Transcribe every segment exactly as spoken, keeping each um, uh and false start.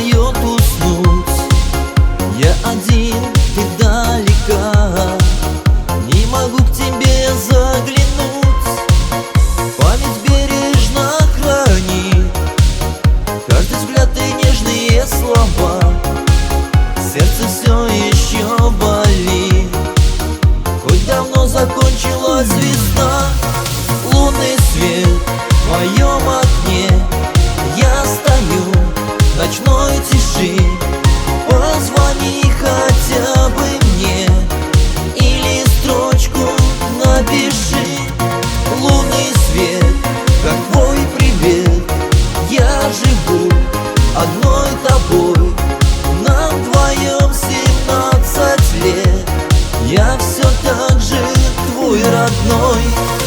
дает уснуть. Я один, ты далека, не могу к тебе заглянуть. Память бережно храни каждый взгляд и нежные слова. Сердце все еще болит, хоть давно закончилась весна. Лунный свет в твоем окне, я стою в ночной тиши. Позвони хотя бы мне или строчку напиши. Лунный свет, как твой привет, я живу одной тобой. Нам вдвоем семнадцать лет, я все так же твой родной.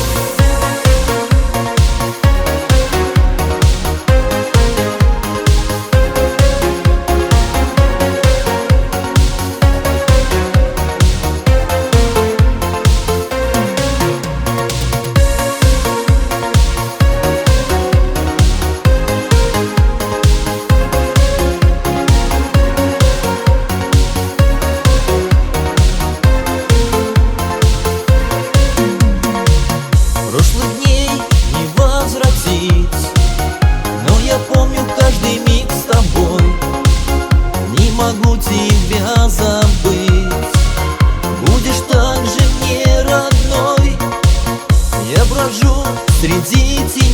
Прошлых дней не возвратить, но я помню каждый миг с тобой. Не могу тебя забыть, будешь так же мне родной. Я брожу среди теней,